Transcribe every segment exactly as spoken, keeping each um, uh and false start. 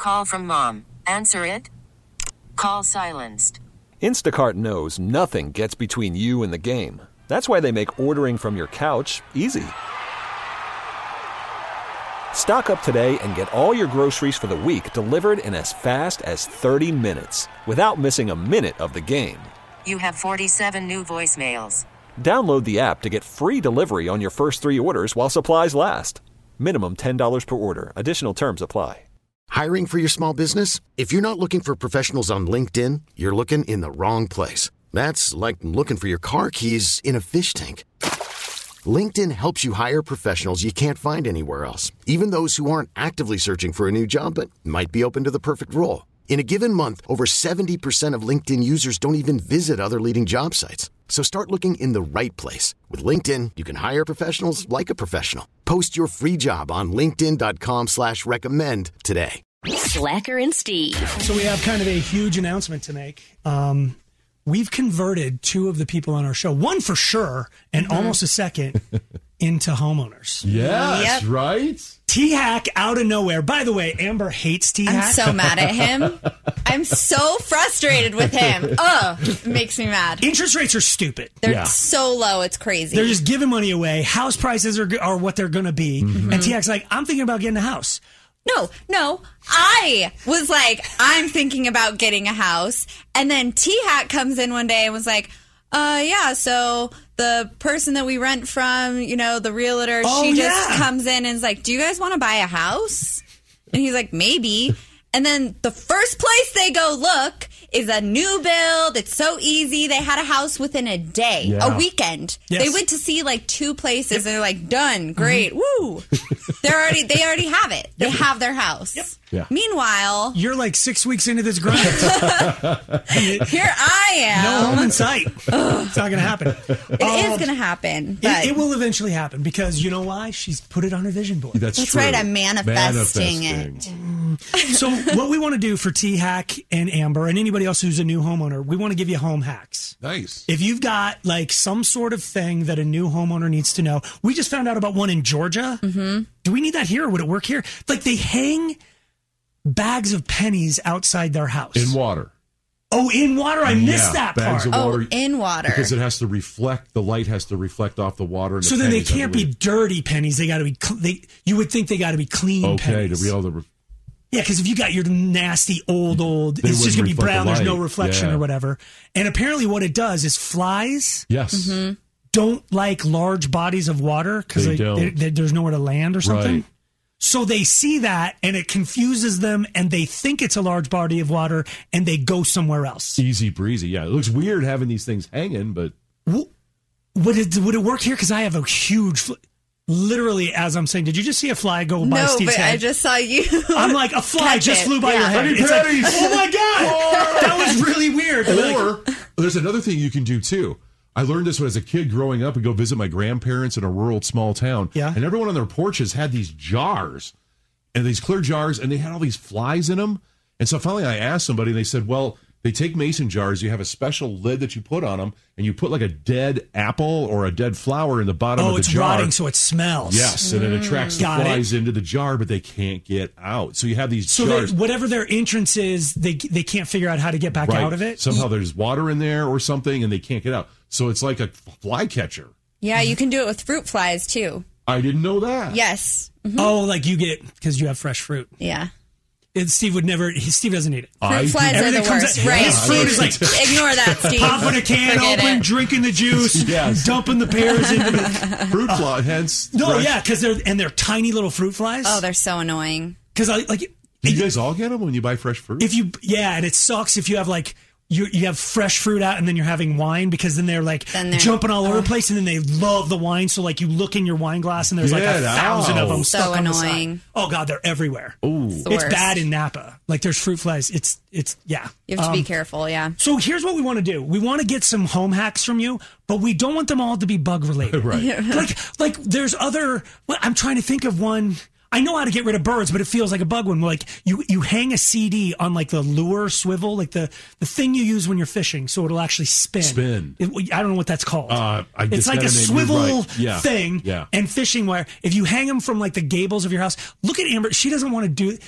call from mom. Answer it. Call silenced. Instacart knows nothing gets between you and the game. That's why they make ordering from your couch easy. Stock up today and get all your groceries for the week delivered in as fast as thirty minutes without missing a minute of the game. You have forty-seven new voicemails. Download the app to get free delivery on your first three orders while supplies last. Minimum ten dollars per order. Additional terms apply. Hiring for your small business? If you're not looking for professionals on LinkedIn, you're looking in the wrong place. That's like looking for your car keys in a fish tank. LinkedIn helps you hire professionals you can't find anywhere else, even those who aren't actively searching for a new job but might be open to the perfect role. In a given month, over seventy percent of LinkedIn users don't even visit other leading job sites. So start looking in the right place. With LinkedIn, you can hire professionals like a professional. Post your free job on linkedin.com slash recommend today. Slacker and Steve. So we have kind of a huge announcement to make. Um, we've converted two of the people on our show, one for sure, and mm-hmm. almost a second, into homeowners. Yes, yep. Right? T-Hack out of nowhere. By the way, Amber hates T-Hack. I'm so mad at him. I'm so frustrated with him. Ugh, it makes me mad. Interest rates are stupid. They're yeah. so low, it's crazy. They're just giving money away. House prices are, are what they're going to be. Mm-hmm. And T-Hack's like, I'm thinking about getting a house. No, no. I was like, I'm thinking about getting a house. And then T-Hack comes in one day and was like, uh, yeah, so the person that we rent from, you know, the realtor, oh, she just yeah. comes in and is like, do you guys want to buy a house? And he's like, maybe. And then the first place they go look is a new build. It's so easy. They had a house within a day, yeah. a weekend. Yes. They went to see like two places. Yep. And they're like, done, great, mm-hmm. woo. They're already, they already have it. They yep. have their house. Yep. Yeah. Meanwhile, you're like six weeks into this grind. Here I am. No home in sight. It's not going to happen. It um, is going to happen. But it, it will eventually happen because you know why? She's put it on her vision board. That's, That's true. right. I'm manifesting, manifesting. it. So what we want to do for T-Hack and Amber and anybody else who's a new homeowner, we want to give you home hacks. Nice. If you've got like some sort of thing that a new homeowner needs to know, we just found out about one in Georgia. Mm-hmm. Do we need that here or would it work here? Like they hang bags of pennies outside their house. In water. Oh, in water? I missed yeah, that bags part. Of water, oh, in water. Because it has to reflect, the light has to reflect off the water. And so the then they pennies, can't be dirty pennies. They got to be, they. You would think they got to be clean okay, pennies. to be able to... Re- yeah, because if you got your nasty, old, old, they it's just going to be brown. The There's no reflection yeah. or whatever. And apparently what it does is flies yes. mm-hmm. don't like large bodies of water because they they, they, there's nowhere to land or something. Right. So they see that and it confuses them and they think it's a large body of water and they go somewhere else. Easy breezy. Yeah, it looks weird having these things hanging, but... Would it, would it work here? Because I have a huge... Fl- literally, as I'm saying, did you just see a fly go by no, Steve's but head? I just saw you. I'm like, a fly just it. flew by yeah. your head. It's like, oh my God! That was really weird. Or there's another thing you can do too. I learned this when as a kid growing up and go visit my grandparents in a rural small town. Yeah. And everyone on their porches had these jars and these clear jars and they had all these flies in them. And so finally I asked somebody and they said, well, they take mason jars, you have a special lid that you put on them, and you put like a dead apple or a dead flower in the bottom oh, of the it's jar. rotting, so it smells. Yes, and it attracts the Got flies it. into the jar, but they can't get out. So you have these so jars. they, whatever their entrance is, they they can't figure out how to get back right. out of it. Somehow there's water in there or something, and they can't get out. So it's like a fly catcher. Yeah, you can do it with fruit flies, too. I didn't know that. Yes. Mm-hmm. Oh, like you get, because you have fresh fruit. Yeah. And Steve would never, he, Steve doesn't eat it. Fruit I flies do. are the Everything comes worst, out- right? His fruit is like, Ignore that, Steve. popping a can Forget open, it. drinking the juice, Yes. dumping the pears into the... Fruit fly, hence. No, fresh. yeah, because they're, and they're tiny little fruit flies. Oh, they're so annoying. Because I, like... Do you guys all get them when you buy fresh fruit? If you, yeah, and it sucks if you have like, you you have fresh fruit out and then you're having wine because then they're like Then they're- jumping all over oh. the place and then they love the wine. So like you look in your wine glass and there's like Get a thousand of out. them So stuck on the annoying. side. Oh God, they're everywhere. Ooh. the It's worst. bad in Napa. Like there's fruit flies. It's, it's, yeah. You have to Um, be careful, yeah. So here's what we want to do. We want to get some home hacks from you, but we don't want them all to be bug related. Right. Like, like there's other, well, I'm trying to think of one. I know how to get rid of birds, but it feels like a bug one. Like you, you hang a C D on like the lure swivel, like the, the thing you use when you're fishing, so it'll actually spin. Spin. It, I don't know what that's called. Uh, I it's just like a gotta name- swivel you're right. Yeah. thing Yeah. and fishing wire. If you hang them from like the gables of your house, look at Amber. She doesn't want to do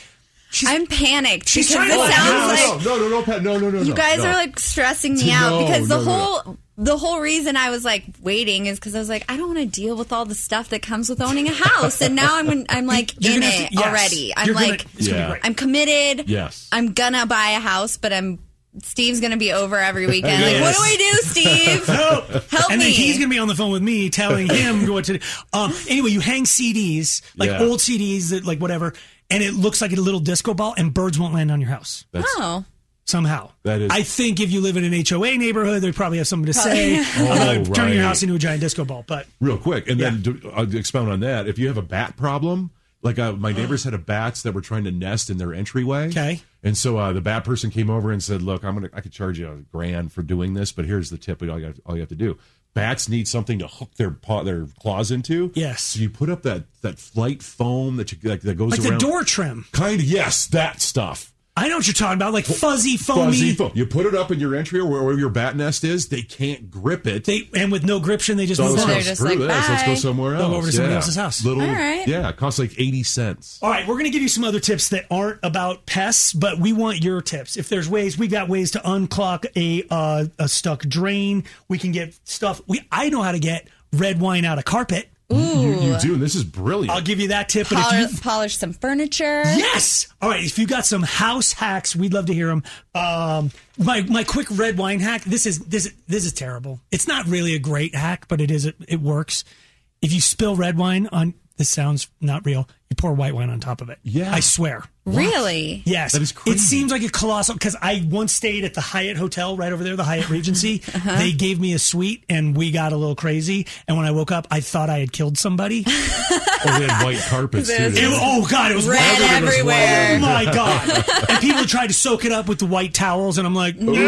I'm panicked She's because trying it to- sounds no, like no, no, no, Pat, no, no, no. you no, guys no. are like stressing me No, out because the no, no, whole no. the whole reason I was like waiting is because I was like, I don't want to deal with all the stuff that comes with owning a house, and now I'm I'm like You're in gonna it have to- yes. already. I'm You're gonna- like, it's gonna be Yeah. great. I'm committed. Yes. I'm gonna buy a house, but I'm Steve's gonna be over every weekend. Like, Yes. what do I do, Steve? Help! Help and me. then he's going to be on the phone with me telling him what to do. Um, anyway, you hang C Ds, like Yeah. old C Ds, that like whatever, and it looks like a little disco ball, and birds won't land on your house That's, Oh. somehow. That is- I think if you live in an H O A neighborhood, they probably have something to say Oh, about turning your right. house into a giant disco ball. But real quick, and then to, I'll expound on that. If you have a bat problem, like uh, my neighbors had a bats that were trying to nest in their entryway. Okay. And so uh, the bat person came over and said, "Look, I'm gonna, I could charge you a grand for doing this, but here's the tip: all you, got, all you have to do. Bats need something to hook their paw, their claws into. Yes. So you put up that that flight foam that you like that goes like the around. door trim. Kind of, yes, that stuff. I know what you're talking about, like fuzzy, foamy. Fuzzy foam. You put it up in your entry or wherever your bat nest is. They can't grip it. They and with no gription, they just So move let's on. go, they're just screw like, this. Let's go bye. somewhere else. They'll go over to somebody Yeah. else's house. Little, All right. yeah, it costs like eighty cents. All right, we're going to give you some other tips that aren't about pests, but we want your tips. If there's ways, we got ways to unclog a uh, a stuck drain. We can get stuff. We I know how to get red wine out of carpet. You, you do, and this is brilliant. I'll give you that tip. But Polish, if you polish some furniture. yes, all right. If you got some house hacks, we'd love to hear them. Um, my my quick red wine hack. This is this this is terrible. It's not really a great hack, but it is it works. If you spill red wine on, this sounds not real. You pour white wine on top of it. Yeah. I swear. Really? Yes. That is It crazy. seems like a colossal, because I once stayed at the Hyatt Hotel right over there, the Hyatt Regency. Uh-huh. They gave me a suite and we got a little crazy. And when I woke up, I thought I had killed somebody. Oh, they had white carpets too. It It- oh, God, it was Red white. everywhere. Oh, my God. And people tried to soak it up with the white towels. And I'm like, no.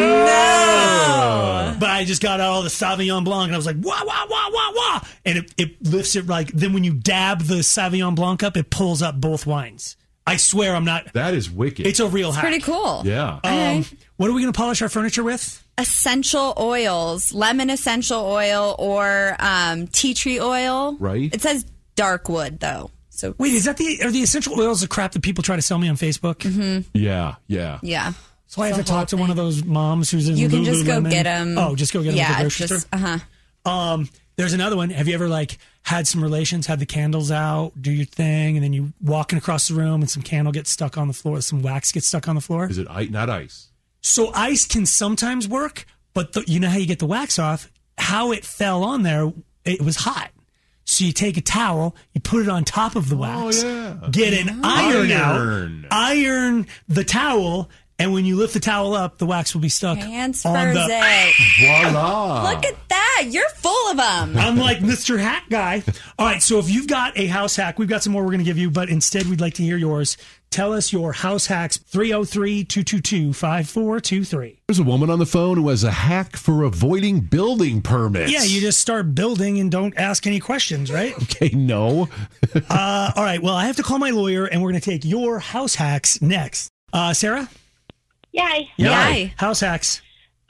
But I just got out all the Sauvignon Blanc and I was like, wah, wah, wah, wah, wah. And it, it lifts it like, then when you dab the Sauvignon Blanc up, it pulls up both wines. I swear I'm not. That is wicked. It's a real hack. Pretty cool. yeah. Um, what are we going to polish our furniture with? Essential oils, lemon essential oil or um, tea tree oil. Right. It says dark wood though. So Wait, is that the are the essential oils the crap that people try to sell me on Facebook? Mm-hmm. yeah, yeah. yeah. So I have The to talk whole to one of those moms who's in You can just go Lululemon. get them. Oh, just go get them yeah, at the grocery just, store. Uh huh. Um, there's another one. Have you ever like had some relations, had the candles out, do your thing, and then you walking across the room and some candle gets stuck on the floor, some wax gets stuck on the floor? Is it ice? Not ice. So ice can sometimes work, but the, you know how you get the wax off? How it fell on there, it was hot. So you take a towel, you put it on top of the wax, yeah. get an iron, Iron. out, iron the towel, and when you lift the towel up, the wax will be stuck Transfers on the. it. Voila. Look at that. You're full of them. I'm like Mister Hack Guy. All right, so if you've got a house hack, we've got some more we're going to give you, but instead we'd like to hear yours. Tell us your house hacks, three oh three, two two two, five four two three. There's a woman on the phone who has a hack for avoiding building permits. Yeah, you just start building and don't ask any questions, right? Okay, no. uh, all right, well, I have to call my lawyer, and we're going to take your house hacks next. Uh, Sarah? Yay. Yay. House hacks.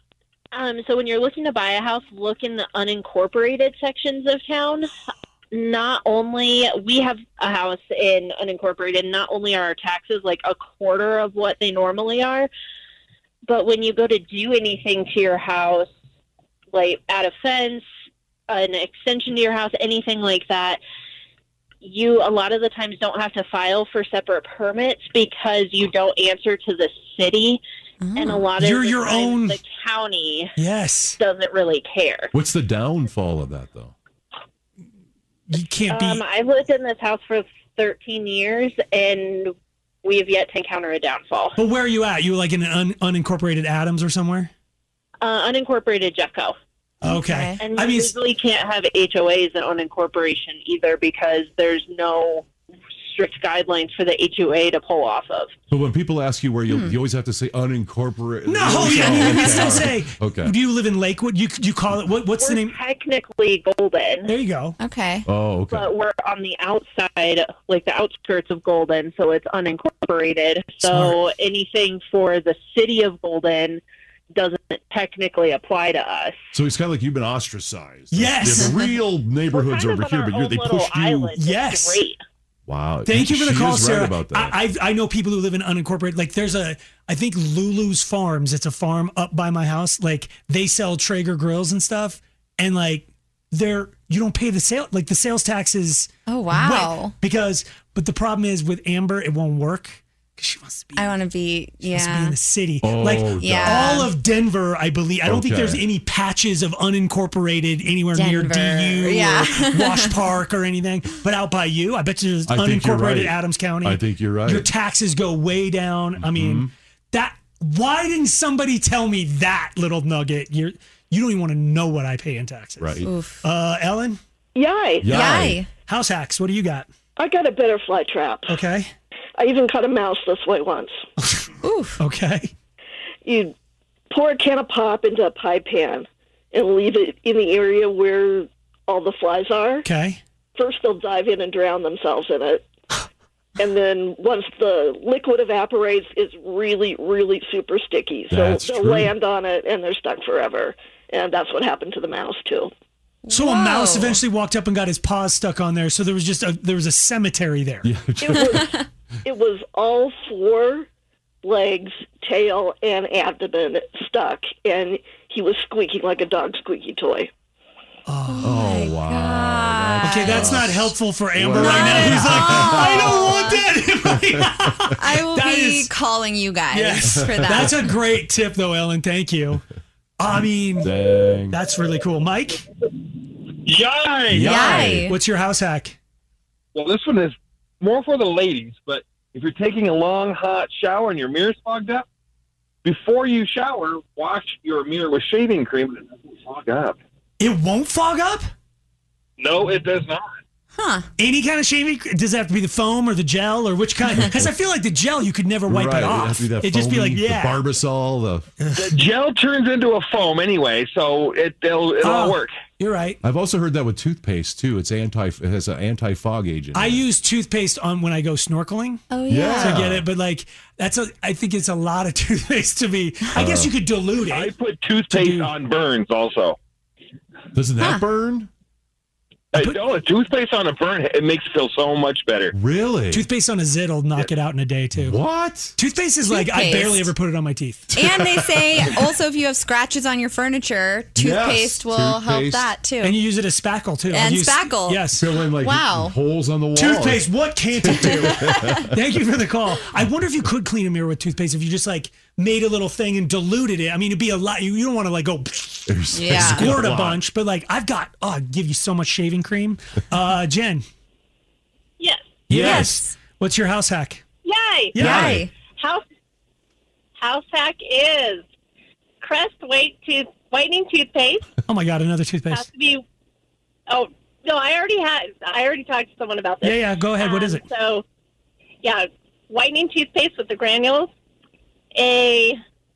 Um, so when you're looking to buy a house, look in the unincorporated sections of town. Not only we have a house in unincorporated, not only are our taxes like a quarter of what they normally are, but when you go to do anything to your house, like add a fence, an extension to your house, anything like that, you a lot of the times don't have to file for separate permits because you don't answer to the city. And a lot of You're the your times own- the county Yes. doesn't really care. What's the downfall of that, though? You can't be. Um, I've lived in this house for thirteen years, and we have yet to encounter a downfall. but where are you at? You like in an un, unincorporated Adams or somewhere? Uh, unincorporated Jeffco. Okay. And I you mean, usually can't have H O As in unincorporation either because there's no strict guidelines for the H O A to pull off of. But when people ask you where you, you always have to say unincorporated. no, Oh, yeah, okay, you can still all say. right. Okay. Do you live in Lakewood? You you call it what? What's We're the name? technically Golden, There you go. Okay. Oh, okay. but we're on the outside, like the outskirts of Golden, so it's unincorporated. So Smart. anything for the city of Golden doesn't technically apply to us. So it's kind of like you've been ostracized. Yes. Yeah, the real neighborhoods We're over kind here, of on but our you're, own they little pushed you. island. It's Yes. great. Wow. Thank you for the She call, is right Sarah. about that. I, I've, I know people who live in unincorporated. Like, there's a, I think Lulu's Farms. It's a farm up by my house. Like, they sell Traeger grills and stuff, and like, they're you don't pay the sale like the sales taxes. Oh wow! Way, because, but the problem is with Amber, it won't work. She wants to be. I want to be, She yeah. wants to be in the city. Oh, like yeah. all of Denver, I believe. I don't think Okay. there's any patches of unincorporated anywhere near Denver, D U yeah. or Wash Park or anything. But out by you, I bet you there's I think you're unincorporated right. Adams County. I think you're right. Your taxes go way down. I mean, that. Why didn't somebody tell me that little nugget? You're you don't even want to know what I pay in taxes. Right. Oof. Uh, Ellen, Yay. Yay. house hacks. What do you got? I got a butterfly trap. Okay. I even caught a mouse this way once. Oof. Okay. You pour a can of pop into a pie pan and leave it in the area where all the flies are. Okay. First, they'll dive in and drown themselves in it. And then once the liquid evaporates, it's really, really super sticky. So That's they'll true. land on it and they're stuck forever. And that's what happened to the mouse, too. So a Whoa. mouse eventually walked up and got his paws stuck on there. So there was just a there was a cemetery there. Yeah. It was, it was all four legs, tail, and abdomen stuck. And he was squeaking like a dog squeaky toy. Oh, wow. Okay, that's not helpful for Amber Wow. right now. He's like, I don't want that. I will That be is- calling you guys Yes, for that. that's a great tip, though, Ellen. Thank you. I mean, Dang. that's really cool. Mike, Yay! Yay. what's your house hack? Well, this one is more for the ladies, but if you're taking a long, hot shower and your mirror's fogged up, before you shower, wash your mirror with shaving cream and it doesn't fog up. It won't fog up? No, it does not. Huh. Any kind of shaving? Does it have to be the foam or the gel or which kind? Because I feel like the gel you could never wipe right. it off. has to be that It'd just be like, foamy, yeah. The Barbasol. The The gel turns into a foam anyway, so it, it'll, it'll all Oh. work. You're right. I've also heard that with toothpaste too. It's anti. It has an anti-fog agent. I in it. use toothpaste on when I go snorkeling. Oh, Yeah. yeah. To get it, but like that's a. I think it's a lot of toothpaste to be. I guess you could dilute I it. put toothpaste do- on burns also. Doesn't that Huh. burn? I no, a toothpaste on a burn, it makes it feel so much better. Really? Toothpaste on a zit will knock it out in a day too. What? Toothpaste is like I Toothpaste. barely ever put it on my teeth. And they say also if you have scratches on your furniture, toothpaste will help toothpaste. that too. And you use it as spackle too. I've And used- spackle. Yes. Fill in like Wow. holes on the wall. Toothpaste, what can't it do? Thank you for the call. I wonder if you could clean a mirror with toothpaste if you just like made a little thing and diluted it. I mean, it'd be a lot. You, you don't want to like go There's- Yeah. squirt a lot. bunch, but like I've got, oh, I'd give you so much shaving cream. Uh, Jen. Yes. Yes. What's your house hack? Yay! Yay. House house hack is Crest white tooth whitening toothpaste. Oh my God, another Has toothpaste. to be. Oh no, I already had. I already talked to someone about this. Yeah, yeah, go ahead. What is Um, it? So, yeah, whitening toothpaste with the granules. A.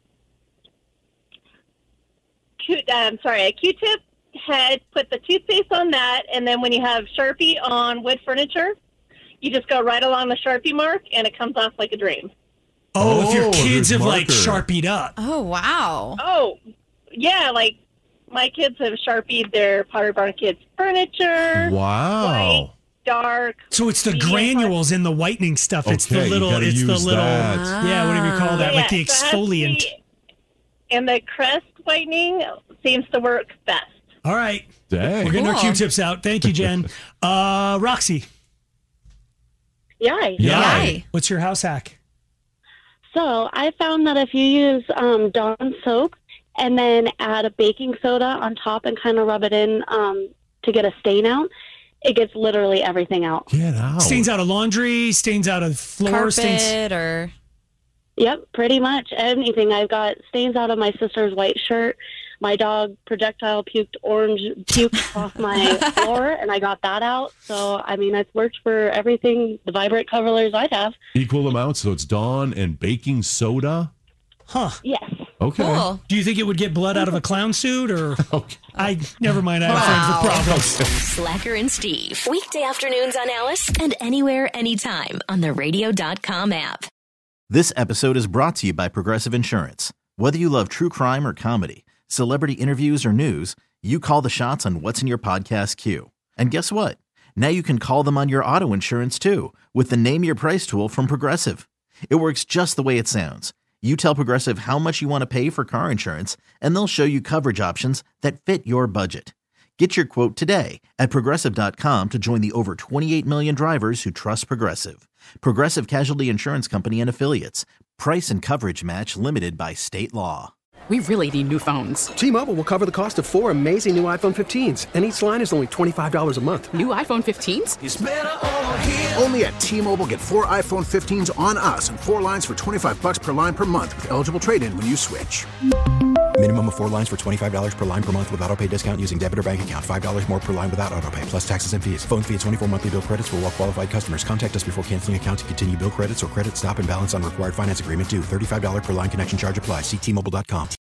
Q, um, sorry, a Q-tip head. Put the toothpaste on that, and then when you have Sharpie on wood furniture, you just go right along the Sharpie mark, and it comes off like a dream. Oh, if your Oh, kids there's have like marker. sharpied up. Oh, wow. Oh, yeah, like my kids have Sharpied their Pottery Barn Kids furniture. Wow. White, dark. So it's the medium granules in the whitening stuff. It's Okay, the you little, gotta it's the use little, that. yeah, whatever you call that, Yeah, like the so it has to exfoliant. be- And the Crest whitening seems to work best. All right. Dang. We're getting our Cool. Q-tips out. Thank you, Jen. Uh, Roxy. Yay. Yay. What's your house hack? So I found that if you use um, Dawn soap and then add a baking soda on top and kind of rub it in um, to get a stain out, it gets literally everything out. Get out. Stains out of laundry, stains out of floor, Carpet stains. or. Yep, pretty much anything. I've got stains out of my sister's white shirt. My dog projectile puked orange puke off my floor, and I got that out. So, I mean, it's worked for everything, the vibrant coverers I'd have. Equal amounts, so it's Dawn and baking soda. Huh. Yes. Okay. Cool. Do you think it would get blood out of a clown suit or? Okay. I never mind. I have Wow. friends with problems. Slacker and Steve. Weekday afternoons on Alice and anywhere, anytime on the radio dot com app. This episode is brought to you by Progressive Insurance. Whether you love true crime or comedy, celebrity interviews or news, you call the shots on what's in your podcast queue. And guess what? Now you can call them on your auto insurance too with the Name Your Price tool from Progressive. It works just the way it sounds. You tell Progressive how much you want to pay for car insurance, and they'll show you coverage options that fit your budget. Get your quote today at Progressive dot com to join the over twenty-eight million drivers who trust Progressive. Progressive Casualty Insurance Company and Affiliates. Price and coverage match limited by state law. We really need new phones. T-Mobile will cover the cost of four amazing new iPhone fifteens, and each line is only twenty-five dollars a month. New iPhone fifteens? It's better over here. Only at T-Mobile, get four iPhone fifteens on us and four lines for twenty-five bucks per line per month with eligible trade-in when you switch. Minimum of four lines for twenty-five dollars per line per month with autopay discount using debit or bank account. five dollars more per line without autopay, plus taxes and fees. Phone fee at twenty-four monthly bill credits for well-qualified customers. Contact us before canceling account to continue bill credits or credit stop and balance on required finance agreement due. thirty-five dollars per line connection charge applies. See T Mobile dot com.